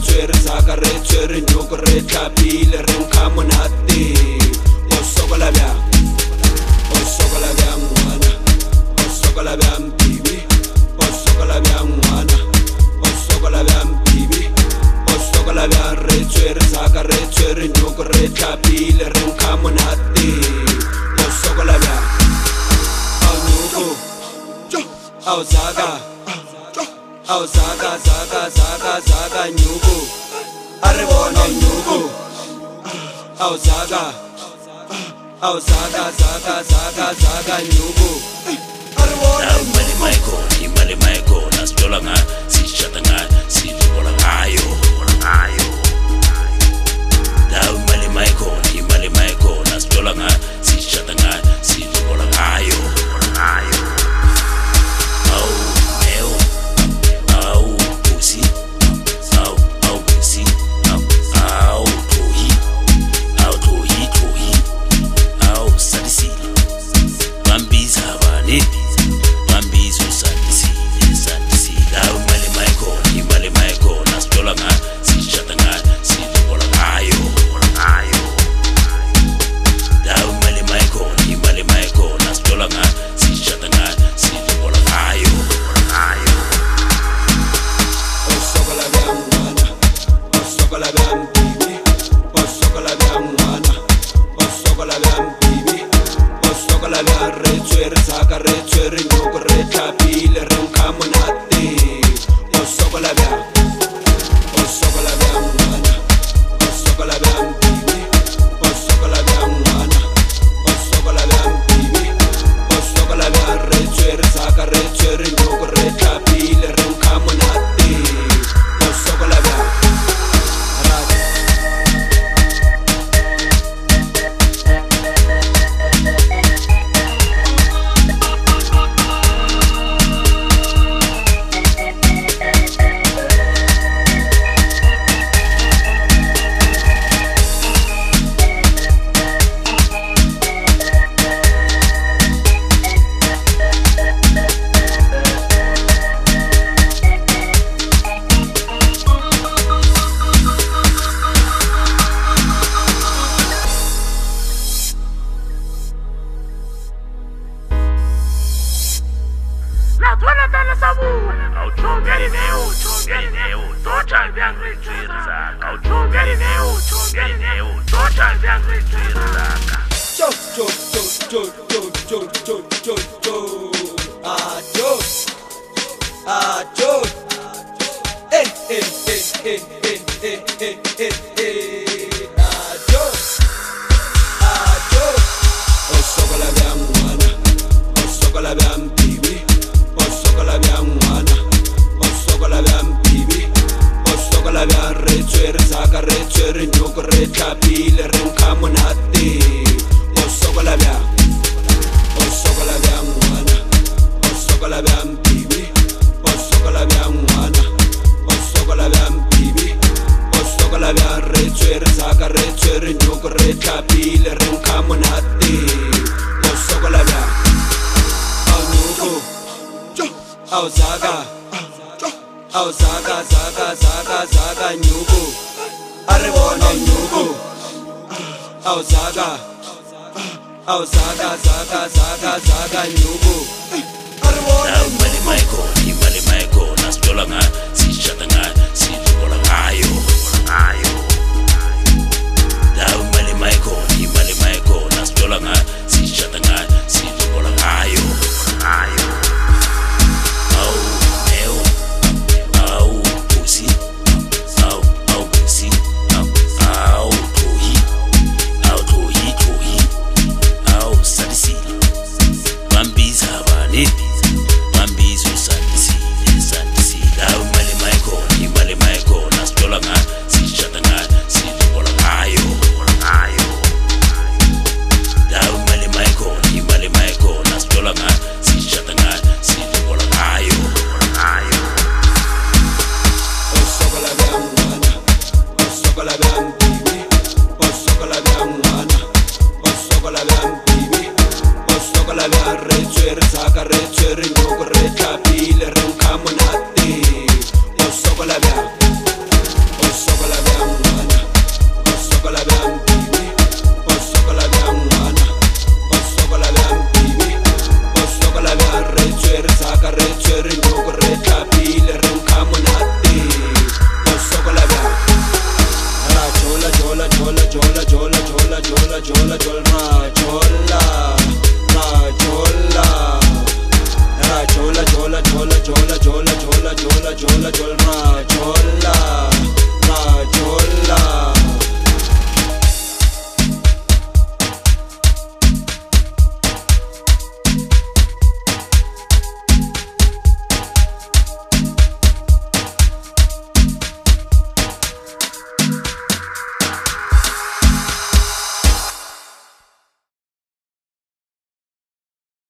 tswere saka re tswere nyoko re tlapile re nkga monate o sokola bjang ngwana o sokola bjang bibi o sokola bjang ngwana o sokola bjang bibi o sokola bjang re tswere saka re tswere nyoko re tlapile re nkga monate o sokola bjang au nyoko au saka au zaka nyoko are bona nyoko au zaka nyoko are bona imali maiko nasitola nga sishata nga sibola ngayo dawu imali maiko nasitola nga sishata nga sibola ngayo zaka nyoko are bona nyoko au zaka nyoko are bona imali maiko nasitola nga sishata nga sibola ngayo dawu imali maiko nasitola nga sishata nga sibola ngayo Sokola bjang